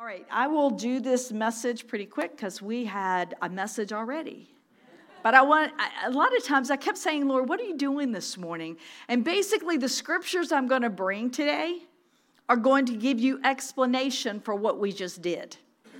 All right, I will do this message pretty quick because we had a message already. But a lot of times I kept saying, Lord, what are you doing this morning? And basically the scriptures I'm going to bring today are going to give you explanation for what we just did.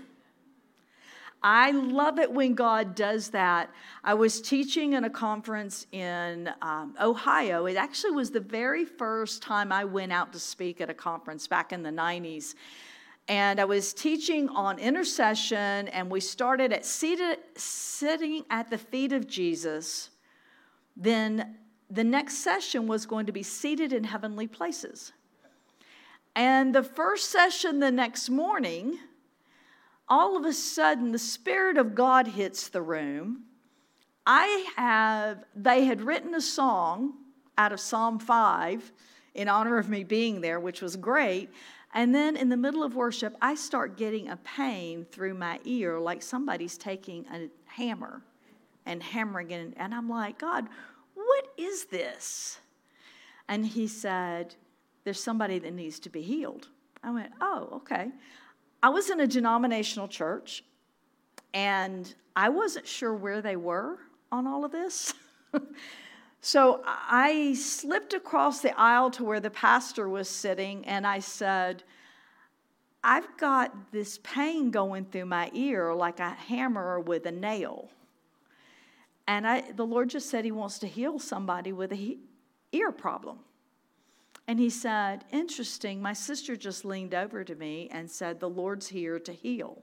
I love it when God does that. I was teaching in a conference in Ohio. It actually was the very first time I went out to speak at a conference back in the 90s. And I was teaching on intercession, and we started at sitting at the feet of Jesus. Then the next session was going to be seated in heavenly places. And the first session the next morning, all of a sudden, the Spirit of God hits the room. They had written a song out of Psalm 5 in honor of me being there, which was great. And then in the middle of worship, I start getting a pain through my ear like somebody's taking a hammer and hammering it. And I'm like, God, what is this? And he said, there's somebody that needs to be healed. I went, oh, okay. I was in a denominational church, and I wasn't sure where they were on all of this. So I slipped across the aisle to where the pastor was sitting, and I said, I've got this pain going through my ear like a hammer with a nail. And the Lord just said he wants to heal somebody with an ear problem. And he said, interesting, my sister just leaned over to me and said, the Lord's here to heal.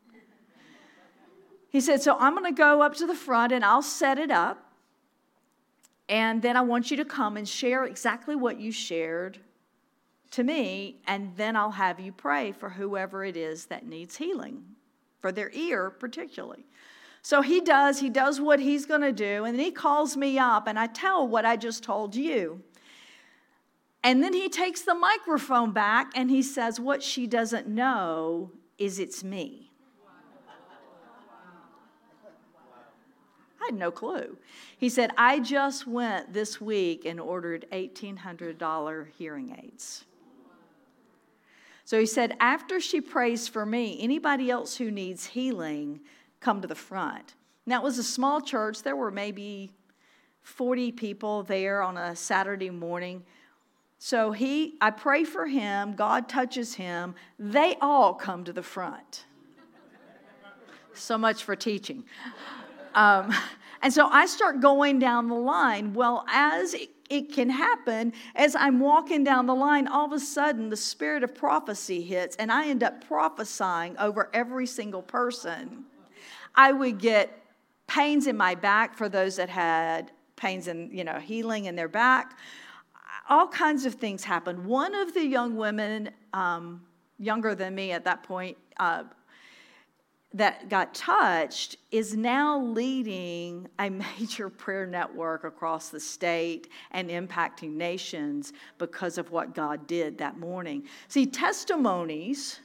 He said, so I'm going to go up to the front and I'll set it up. And then I want you to come and share exactly what you shared to me. And then I'll have you pray for whoever it is that needs healing, for their ear particularly. So he does what he's going to do. And then he calls me up and I tell what I just told you. And then he takes the microphone back and he says, what she doesn't know is it's me. I had no clue. He said, I just went this week and ordered $1,800 hearing aids. So he said, after she prays for me, anybody else who needs healing, come to the front. Now, it was a small church. There were maybe 40 people there on a Saturday morning. So I pray for him. God touches him. They all come to the front. So much for teaching. And so I start going down the line. Well, as it can happen, as I'm walking down the line, all of a sudden the spirit of prophecy hits, and I end up prophesying over every single person. I would get pains in my back for those that had pains in, healing in their back. All kinds of things happened. One of the young women, younger than me at that point, that got touched is now leading a major prayer network across the state and impacting nations because of what God did that morning. See, testimonies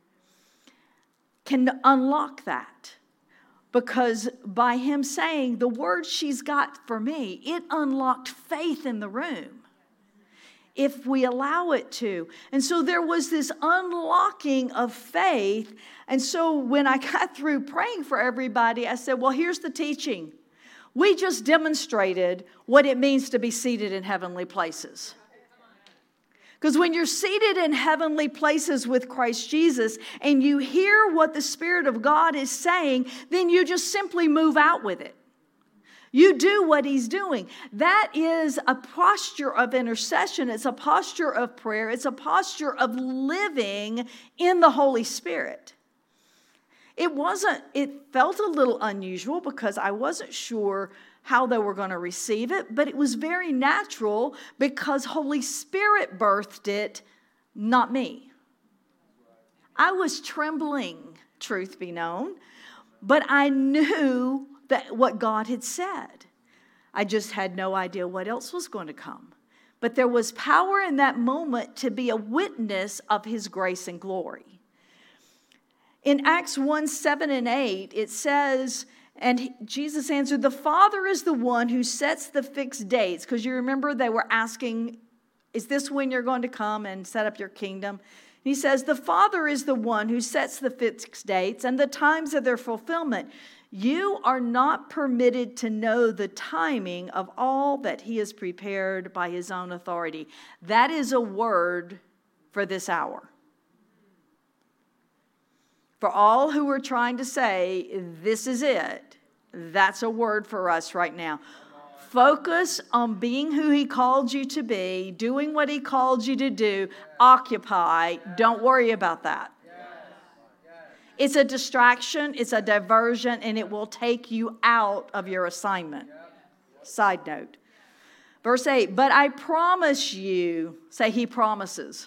can unlock that. Because by him saying the word she's got for me, it unlocked faith in the room. If we allow it to. And so there was this unlocking of faith. And so when I got through praying for everybody, I said, well, here's the teaching. We just demonstrated what it means to be seated in heavenly places. Because when you're seated in heavenly places with Christ Jesus and you hear what the Spirit of God is saying, then you just simply move out with it. You do what he's doing. That is a posture of intercession. It's a posture of prayer. It's a posture of living in the Holy Spirit. It felt a little unusual because I wasn't sure how they were going to receive it, but it was very natural because Holy Spirit birthed it, not me. I was trembling, truth be known, but I knew that what God had said. I just had no idea what else was going to come. But there was power in that moment to be a witness of his grace and glory. In Acts 1, 7 and 8, it says, and Jesus answered, the Father is the one who sets the fixed dates. Because you remember they were asking, is this when you're going to come and set up your kingdom? He says, the Father is the one who sets the fixed dates and the times of their fulfillment. You are not permitted to know the timing of all that he has prepared by his own authority. That is a word for this hour. For all who are trying to say, this is it, that's a word for us right now. Focus on being who he called you to be, doing what he called you to do. Occupy. Don't worry about that. It's a distraction, it's a diversion, and it will take you out of your assignment. Side note. Verse 8, but I promise you, say he promises.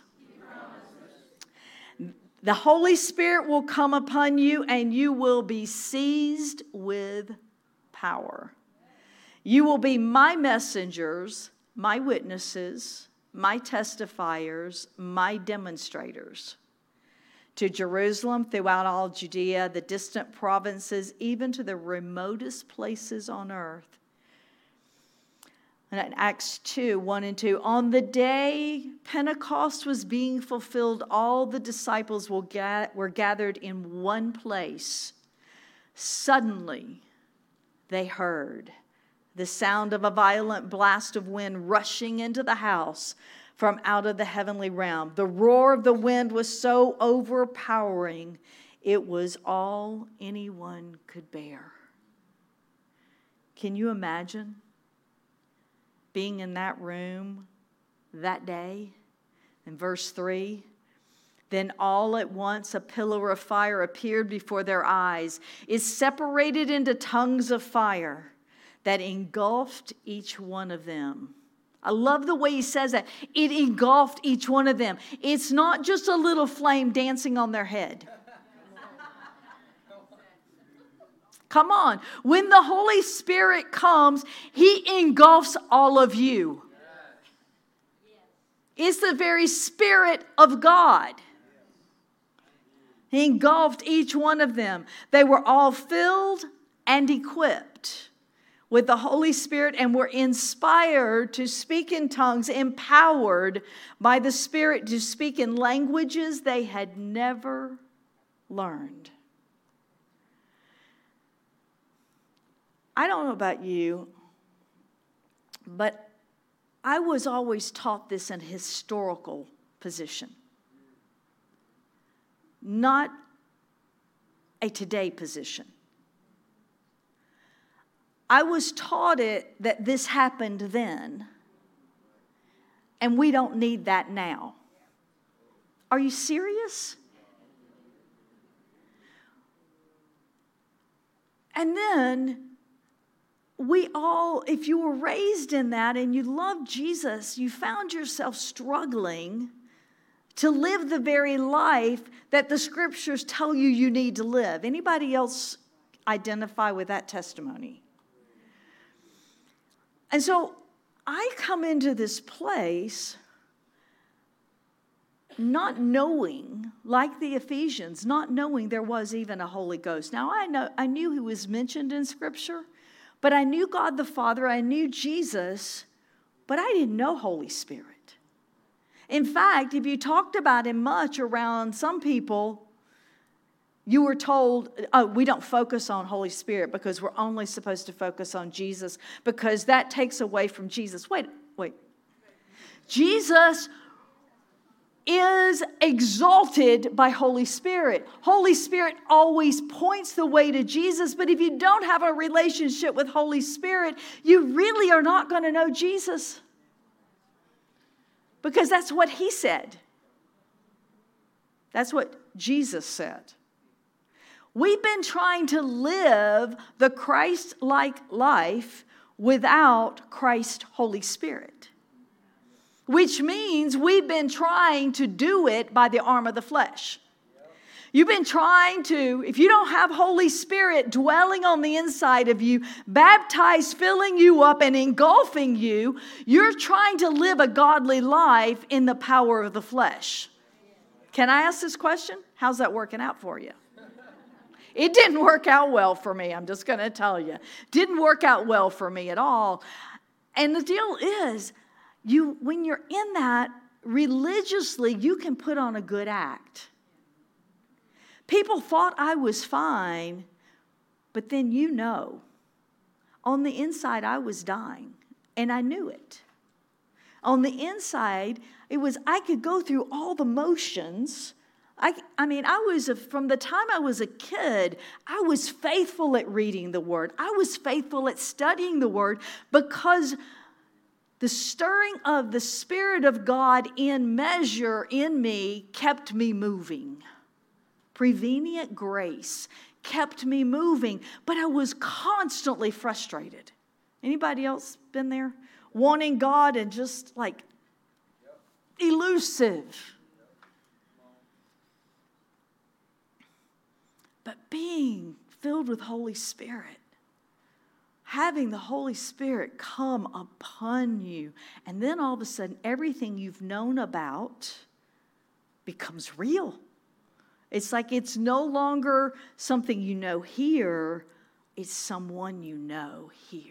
The Holy Spirit will come upon you and you will be seized with power. You will be my messengers, my witnesses, my testifiers, my demonstrators. To Jerusalem, throughout all Judea, the distant provinces, even to the remotest places on earth. And in Acts 2, 1 and 2, on the day Pentecost was being fulfilled, all the disciples were gathered in one place. Suddenly, they heard the sound of a violent blast of wind rushing into the house from out of the heavenly realm. The roar of the wind was so overpowering, it was all anyone could bear. Can you imagine being in that room that day? In verse 3, then all at once a pillar of fire appeared before their eyes. It separated into tongues of fire that engulfed each one of them. I love the way he says that. It engulfed each one of them. It's not just a little flame dancing on their head. Come on. When the Holy Spirit comes, he engulfs all of you. It's the very Spirit of God. He engulfed each one of them. They were all filled and equipped with the Holy Spirit and were inspired to speak in tongues, empowered by the Spirit to speak in languages they had never learned. I don't know about you, but I was always taught this in a historical position, not a today position. I was taught that this happened then, and we don't need that now. Are you serious? And then we all, if you were raised in that and you loved Jesus, you found yourself struggling to live the very life that the scriptures tell you you need to live. Anybody else identify with that testimony? And so I come into this place not knowing, like the Ephesians, not knowing there was even a Holy Ghost. Now I knew he was mentioned in Scripture, but I knew God the Father, I knew Jesus, but I didn't know Holy Spirit. In fact, if you talked about him much around some people, you were told, oh, we don't focus on Holy Spirit because we're only supposed to focus on Jesus because that takes away from Jesus. Wait. Jesus is exalted by Holy Spirit. Holy Spirit always points the way to Jesus, but if you don't have a relationship with Holy Spirit, you really are not going to know Jesus. Because that's what he said. That's what Jesus said. We've been trying to live the Christ-like life without Christ Holy Spirit. Which means we've been trying to do it by the arm of the flesh. You've been trying to, if you don't have Holy Spirit dwelling on the inside of you, baptized, filling you up and engulfing you, you're trying to live a godly life in the power of the flesh. Can I ask this question? How's that working out for you? It didn't work out well for me, I'm just going to tell you. Didn't work out well for me at all. And the deal is, when you're in that religiously, you can put on a good act. People thought I was fine, but then on the inside I was dying, and I knew it. On the inside, I could go through all the motions. From the time I was a kid, I was faithful at reading the Word. I was faithful at studying the Word because the stirring of the Spirit of God in measure in me kept me moving. Prevenient grace kept me moving, but I was constantly frustrated. Anybody else been there? Wanting God and just like elusive. But being filled with Holy Spirit, having the Holy Spirit come upon you, and then all of a sudden everything you've known about becomes real. It's like it's no longer something you know here, it's someone you know here.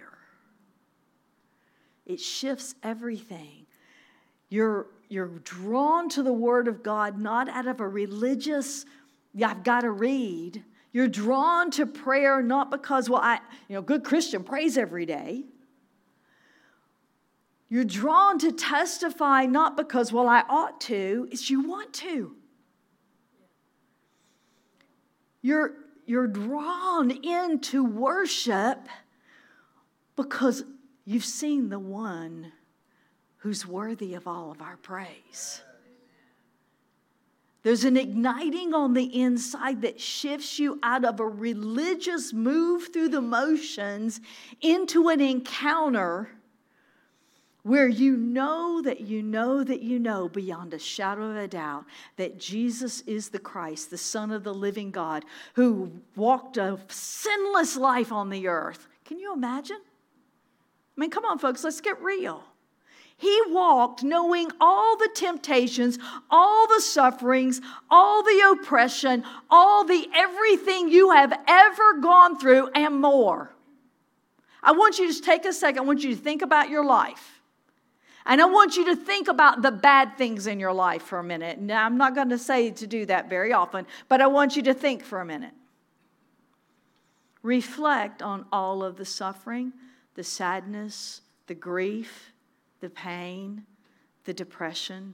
It shifts everything. You're drawn to the Word of God, not out of a religious, I've got to read. You're drawn to prayer not because, good Christian prays every day. You're drawn to testify not because, I ought to. It's you want to. You're drawn into worship because you've seen the one who's worthy of all of our praise. There's an igniting on the inside that shifts you out of a religious move through the motions into an encounter where you know beyond a shadow of a doubt that Jesus is the Christ, the Son of the living God, who walked a sinless life on the earth. Can you imagine? Come on, folks, let's get real. He walked knowing all the temptations, all the sufferings, all the oppression, everything you have ever gone through and more. I want you to take a second. I want you to think about your life. And I want you to think about the bad things in your life for a minute. Now, I'm not going to say to do that very often, but I want you to think for a minute. Reflect on all of the suffering, the sadness, the grief, the pain, the depression,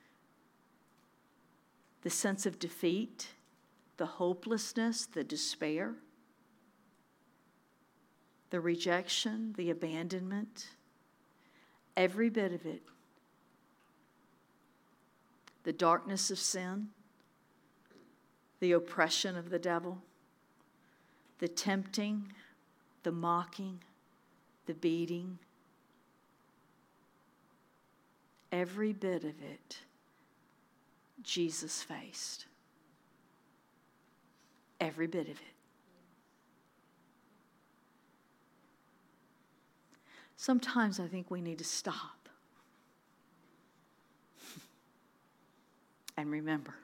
the sense of defeat, the hopelessness, the despair, the rejection, the abandonment, every bit of it. The darkness of sin, the oppression of the devil, the tempting, the mocking, the beating. Every bit of it, Jesus faced. Every bit of it. Sometimes I think we need to stop and remember.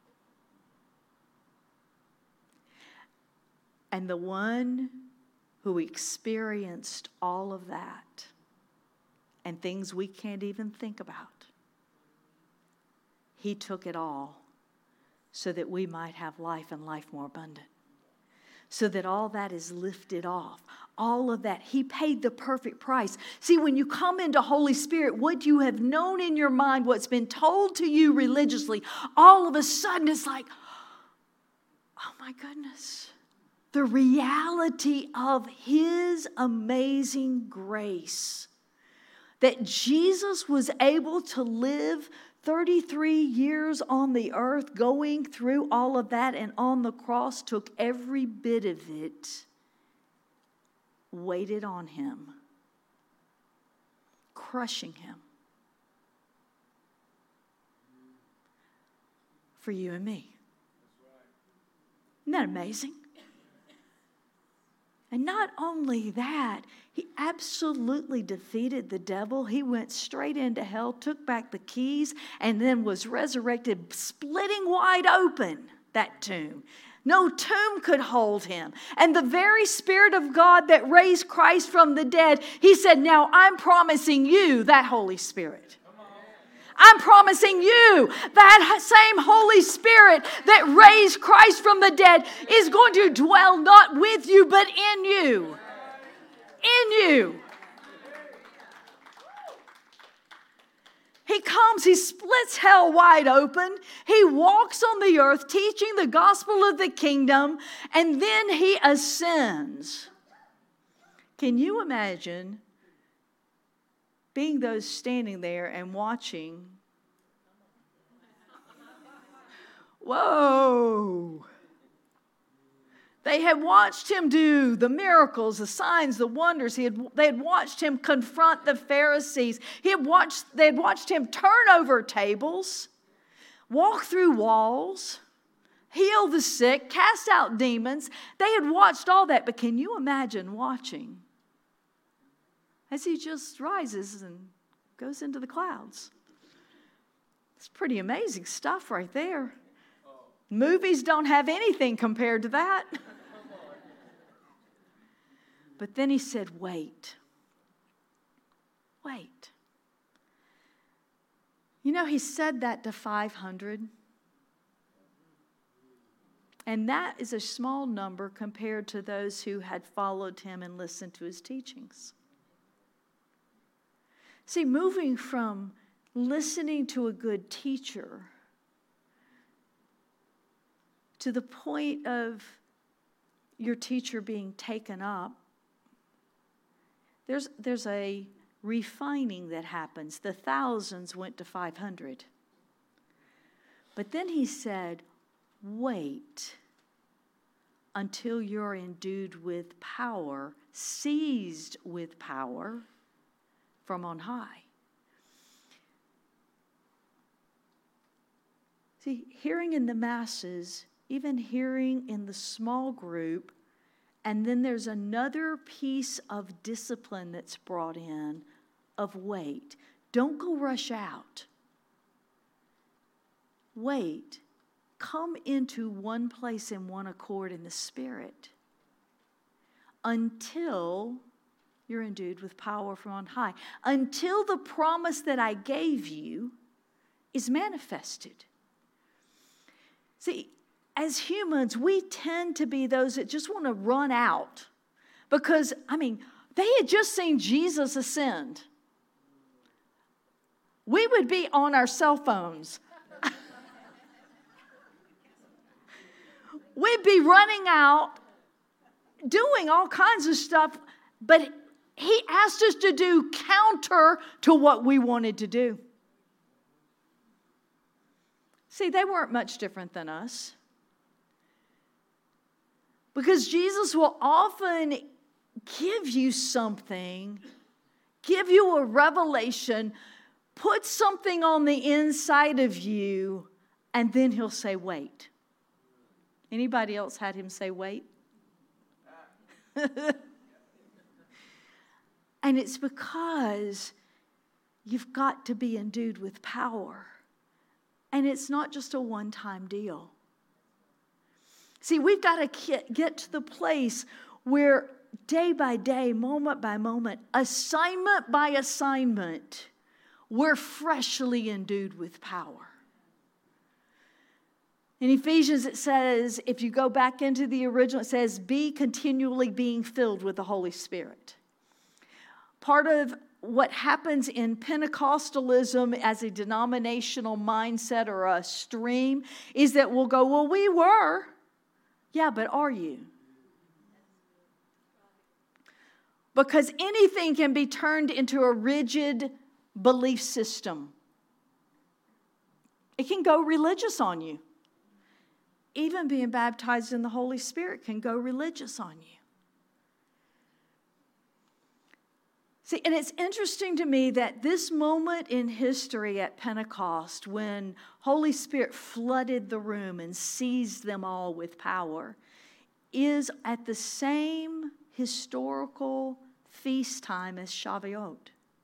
And the one who experienced all of that and things we can't even think about, he took it all so that we might have life and life more abundant. So that all that is lifted off. All of that. He paid the perfect price. See, when you come into Holy Spirit, what you have known in your mind, what's been told to you religiously, all of a sudden it's like, oh my goodness. The reality of His amazing grace. That Jesus was able to live 33 years on the earth, going through all of that, and on the cross took every bit of it, waited on Him, crushing Him for you and me. Isn't that amazing? And not only that, He absolutely defeated the devil. He went straight into hell, took back the keys, and then was resurrected, splitting wide open that tomb. No tomb could hold Him. And the very Spirit of God that raised Christ from the dead, He said, now I'm promising you that Holy Spirit. I'm promising you that same Holy Spirit that raised Christ from the dead is going to dwell not with you, but in you. In you. He comes, he splits hell wide open. He walks on the earth teaching the gospel of the kingdom, and then he ascends. Can you imagine being those standing there and watching? Whoa! They had watched him do the miracles, the signs, the wonders. They had watched him confront the Pharisees. They had watched him turn over tables, walk through walls, heal the sick, cast out demons. They had watched all that. But can you imagine watching as he just rises and goes into the clouds? It's pretty amazing stuff right there. Movies don't have anything compared to that. But then he said, wait. Wait. You know, he said that to 500. And that is a small number compared to those who had followed him and listened to his teachings. See, moving from listening to a good teacher to the point of your teacher being taken up, there's a refining that happens. The thousands went to 500. But then he said, wait until you're endued with power, seized with power from on high. See, hearing in the masses, even hearing in the small group, and then there's another piece of discipline that's brought in of wait. Don't go rush out. Wait. Come into one place in one accord in the Spirit until you're endued with power from on high. Until the promise that I gave you is manifested. See, as humans, we tend to be those that just want to run out. Because, they had just seen Jesus ascend. We would be on our cell phones. We'd be running out, doing all kinds of stuff, but he asked us to do counter to what we wanted to do. See, they weren't much different than us. Because Jesus will often give you something, give you a revelation, put something on the inside of you, and then he'll say, wait. Anybody else had him say, wait? And it's because you've got to be endued with power. And it's not just a one-time deal. See, we've got to get to the place where day by day, moment by moment, assignment by assignment, we're freshly endued with power. In Ephesians it says, if you go back into the original, it says, be continually being filled with the Holy Spirit. Part of what happens in Pentecostalism as a denominational mindset or a stream is that we'll go, well, we were. Yeah, but are you? Because anything can be turned into a rigid belief system. It can go religious on you. Even being baptized in the Holy Spirit can go religious on you. See, and it's interesting to me that this moment in history at Pentecost, when Holy Spirit flooded the room and seized them all with power, is at the same historical feast time as Shavuot,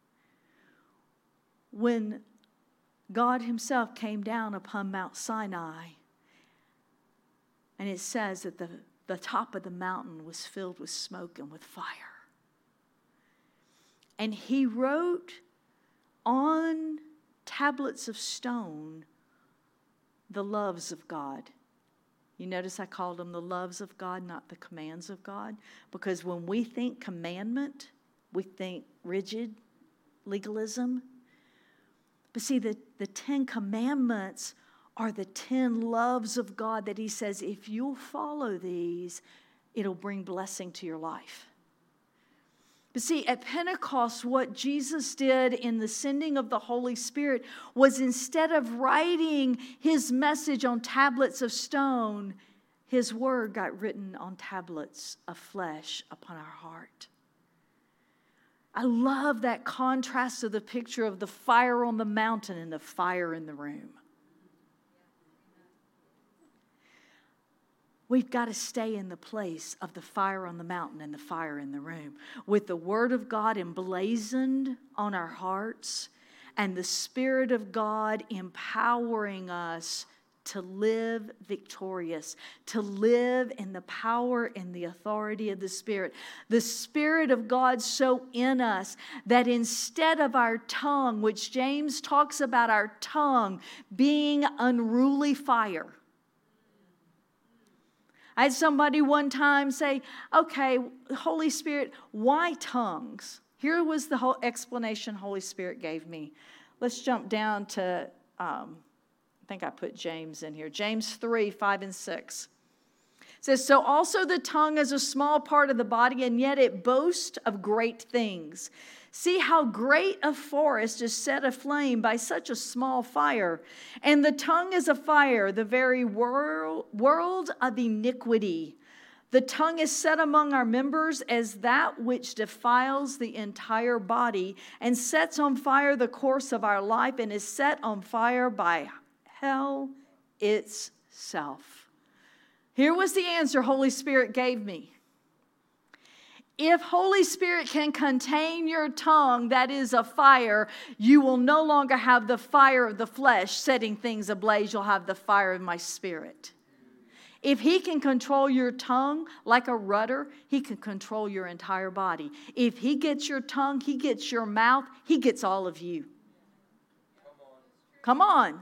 when God himself came down upon Mount Sinai. And it says that the top of the mountain was filled with smoke and with fire. And he wrote on tablets of stone the loves of God. You notice I called them the loves of God, not the commands of God. Because when we think commandment, we think rigid legalism. But see, the 10 commandments are the 10 loves of God that he says, if you'll follow these, it'll bring blessing to your life. But see, at Pentecost, what Jesus did in the sending of the Holy Spirit was, instead of writing his message on tablets of stone, his word got written on tablets of flesh upon our heart. I love that contrast of the picture of the fire on the mountain and the fire in the room. We've got to stay in the place of the fire on the mountain and the fire in the room, with the Word of God emblazoned on our hearts and the Spirit of God empowering us to live victorious, to live in the power and the authority of the Spirit. The Spirit of God so in us that instead of our tongue, which James talks about our tongue being unruly fire. I had somebody one time say, okay, Holy Spirit, why tongues? Here was the whole explanation Holy Spirit gave me. Let's jump down to, I think I put James in here. James 3, 5 and 6. It says, so also the tongue is a small part of the body, and yet it boasts of great things. See how great a forest is set aflame by such a small fire. And the tongue is a fire, the very world of iniquity. The tongue is set among our members as that which defiles the entire body and sets on fire the course of our life, and is set on fire by hell itself. Here was the answer Holy Spirit gave me. If Holy Spirit can contain your tongue that is a fire, you will no longer have the fire of the flesh setting things ablaze. You'll have the fire of my Spirit. If he can control your tongue like a rudder, he can control your entire body. If he gets your tongue, he gets your mouth, he gets all of you. Come on.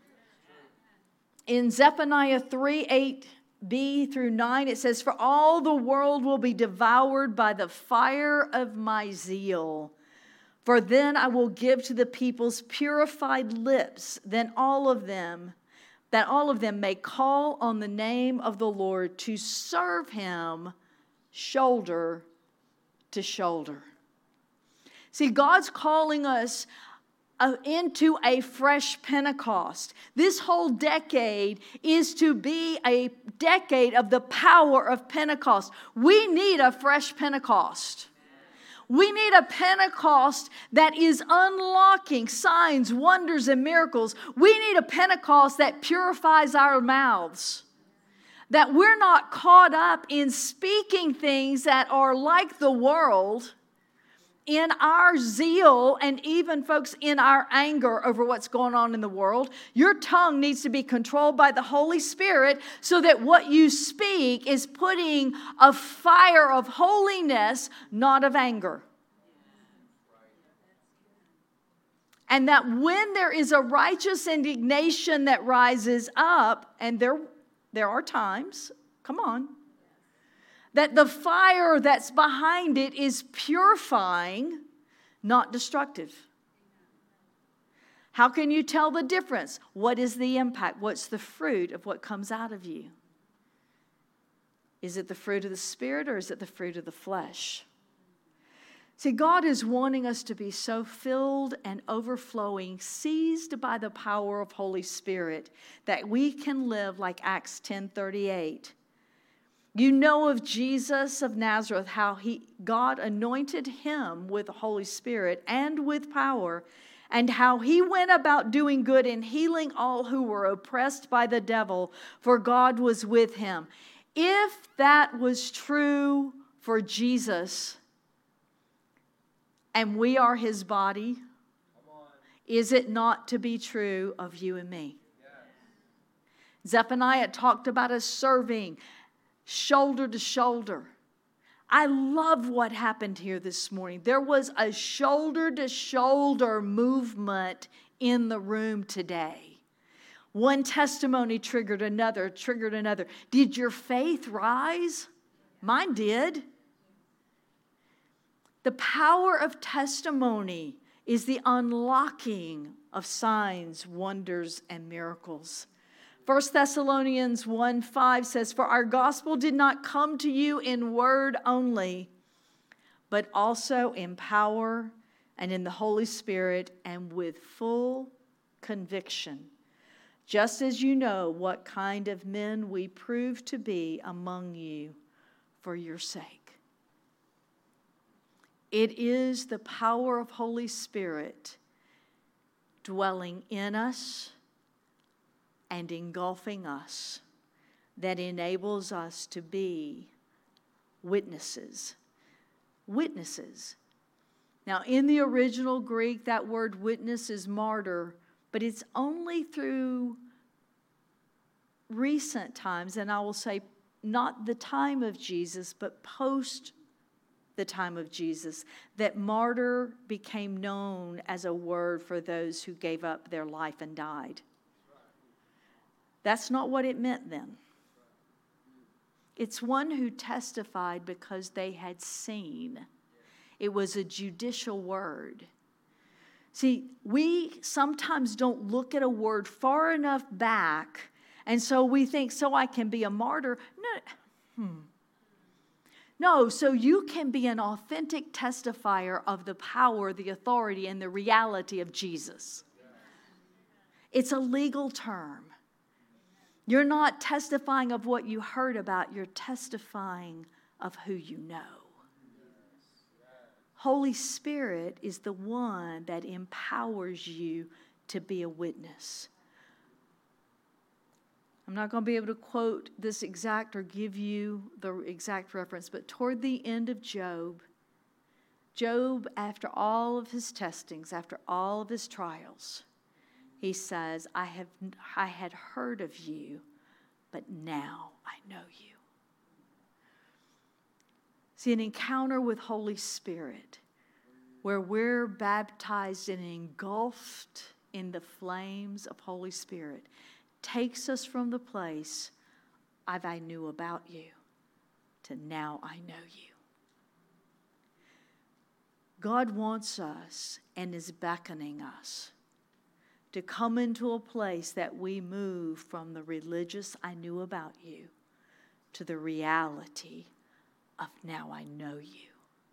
In Zephaniah 3, 8b through 9, it says, for all the world will be devoured by the fire of my zeal. For then I will give to the peoples purified lips, that all of them may call on the name of the Lord, to serve him shoulder to shoulder. See, God's calling us into a fresh Pentecost. This whole decade is to be a decade of the power of Pentecost. We need a fresh Pentecost. We need a Pentecost that is unlocking signs, wonders, and miracles. We need a Pentecost that purifies our mouths. That we're not caught up in speaking things that are like the world, in our zeal, and even, folks, in our anger over what's going on in the world. Your tongue needs to be controlled by the Holy Spirit so that what you speak is putting a fire of holiness, not of anger. And that when there is a righteous indignation that rises up, and there are times, come on, that the fire that's behind it is purifying, not destructive. How can you tell the difference? What is the impact? What's the fruit of what comes out of you? Is it the fruit of the Spirit, or is it the fruit of the flesh? See, God is wanting us to be so filled and overflowing, seized by the power of Holy Spirit, that we can live like Acts 10:38. You know of Jesus of Nazareth, how God anointed him with the Holy Spirit and with power, and how he went about doing good and healing all who were oppressed by the devil, for God was with him. If that was true for Jesus, and we are his body, is it not to be true of you and me? Yes. Zephaniah talked about us serving shoulder to shoulder. I love what happened here this morning. There was a shoulder to shoulder movement in the room today. One testimony triggered another. Did your faith rise? Mine did. The power of testimony is the unlocking of signs, wonders, and miracles. 1 Thessalonians 1:5 says, "For our gospel did not come to you in word only, but also in power and in the Holy Spirit and with full conviction, just as you know what kind of men we prove to be among you for your sake." It is the power of Holy Spirit dwelling in us and engulfing us that enables us to be witnesses. Witnesses. Now, in the original Greek, that word witness is martyr, but it's only through recent times, and I will say not the time of Jesus, but post the time of Jesus, that martyr became known as a word for those who gave up their life and died. That's not what it meant then. It's one who testified because they had seen. It was a judicial word. See, we sometimes don't look at a word far enough back, and so we think, so I can be a martyr. No, so you can be an authentic testifier of the power, the authority, and the reality of Jesus. It's a legal term. You're not testifying of what you heard about, you're testifying of who you know. Holy Spirit is the one that empowers you to be a witness. I'm not going to be able to quote this exact or give you the exact reference, but toward the end of Job, after all of his testings, after all of his trials, he says, I had heard of you, but now I know you. See, an encounter with Holy Spirit, where we're baptized and engulfed in the flames of Holy Spirit, takes us from the place of I knew about you to now I know you. God wants us and is beckoning us to come into a place that we move from the religious I knew about you to the reality of now I know you.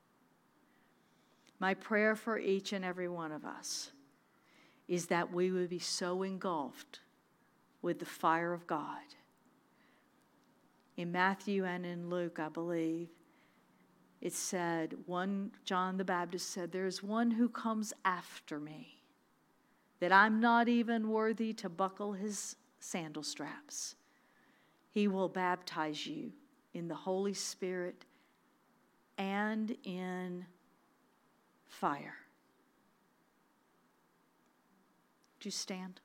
My prayer for each and every one of us is that we would be so engulfed with the fire of God. In Matthew and in Luke, I believe, it said, John the Baptist said, there is one who comes after me, that I'm not even worthy to buckle his sandal straps. He will baptize you in the Holy Spirit and in fire. Would you stand?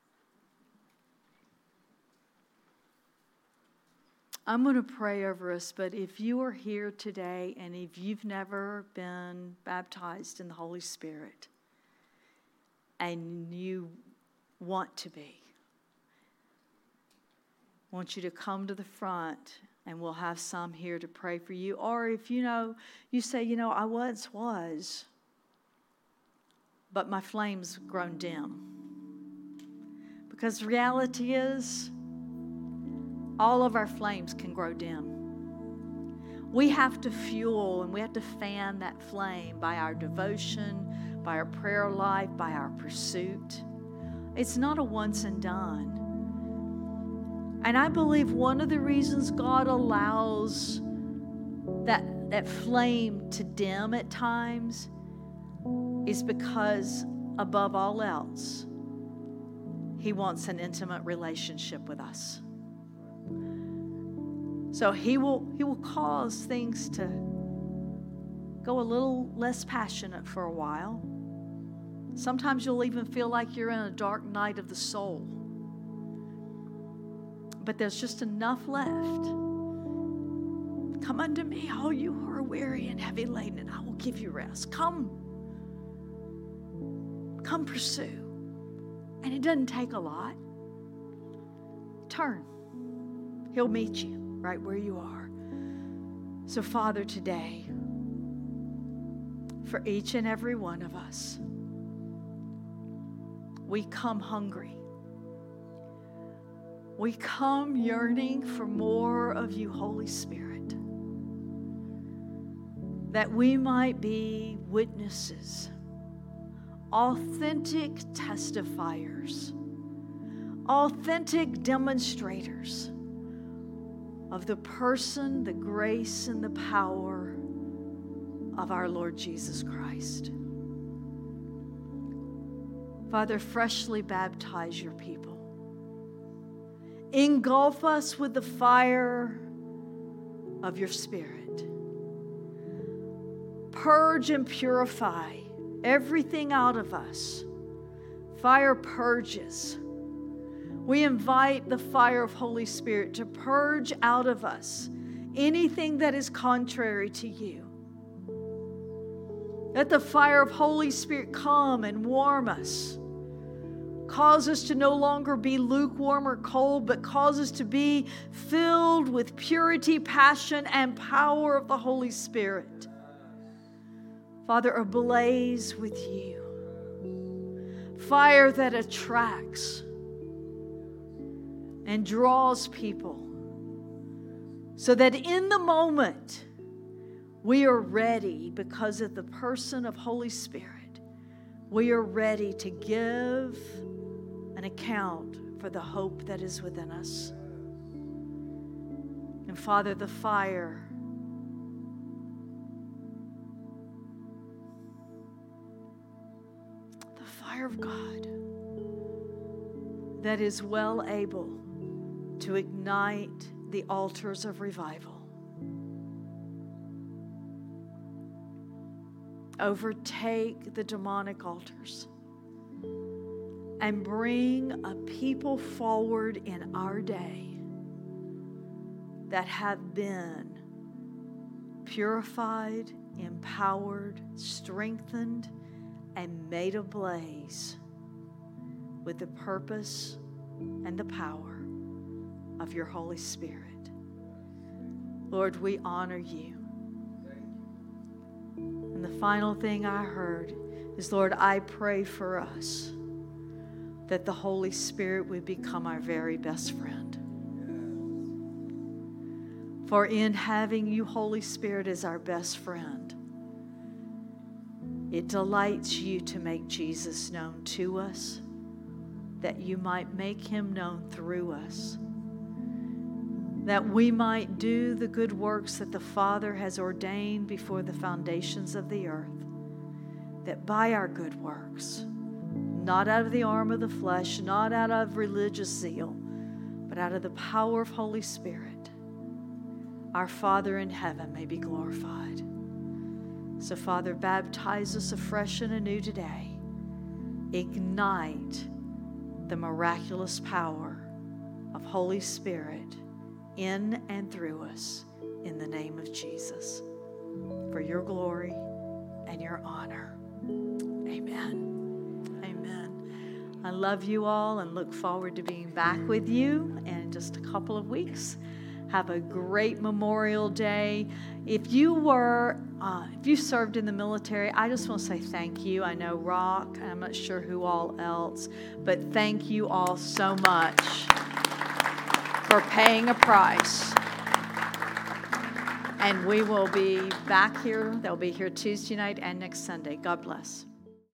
I'm going to pray over us, but if you are here today and if you've never been baptized in the Holy Spirit and you want to be, I want you to come to the front and we'll have some here to pray for you. Or if you say, I once was, but my flame's grown dim. Because the reality is, all of our flames can grow dim. We have to fuel and we have to fan that flame by our devotion, by our prayer life, by our pursuit. It's not a once and done. And I believe one of the reasons God allows that flame to dim at times is because, above all else, He wants an intimate relationship with us. So He will cause things to go a little less passionate for a while. Sometimes you'll even feel like you're in a dark night of the soul. But there's just enough left. Come unto me, all you who are weary and heavy laden, and I will give you rest. Come pursue. And it doesn't take a lot. Turn. He'll meet you right where you are. So, Father, today, for each and every one of us, we come hungry. We come yearning for more of you, Holy Spirit, that we might be witnesses, authentic testifiers, authentic demonstrators of the person, the grace, and the power of our Lord Jesus Christ. Father, freshly baptize your people. Engulf us with the fire of your Spirit. Purge and purify everything out of us. Fire purges. We invite the fire of Holy Spirit to purge out of us anything that is contrary to you. Let the fire of Holy Spirit come and warm us. Cause us to no longer be lukewarm or cold, but cause us to be filled with purity, passion, and power of the Holy Spirit. Father, ablaze with you. Fire that attracts and draws people so that in the moment we are ready because of the person of Holy Spirit. We are ready to give an account for the hope that is within us. And Father, the fire of God that is well able to ignite the altars of revival. Overtake the demonic altars and bring a people forward in our day that have been purified, empowered, strengthened, and made ablaze with the purpose and the power of your Holy Spirit. Lord, we honor you. And the final thing I heard is, Lord, I pray for us that the Holy Spirit would become our very best friend. For in having you, Holy Spirit, as our best friend, it delights you to make Jesus known to us, that you might make him known through us, that we might do the good works that the Father has ordained before the foundations of the earth, that by our good works, not out of the arm of the flesh, not out of religious zeal, but out of the power of Holy Spirit, our Father in heaven may be glorified. So, Father, baptize us afresh and anew today. Ignite the miraculous power of Holy Spirit in and through us in the name of Jesus, for your glory and your honor. Amen. Amen. I love you all and look forward to being back with you in just a couple of weeks. Have a great Memorial Day. If you served in the military, I just want to say thank you. I know Rock, and I'm not sure who all else, but thank you all so much for paying a price. And we will be back here. They'll be here Tuesday night and next Sunday. God bless.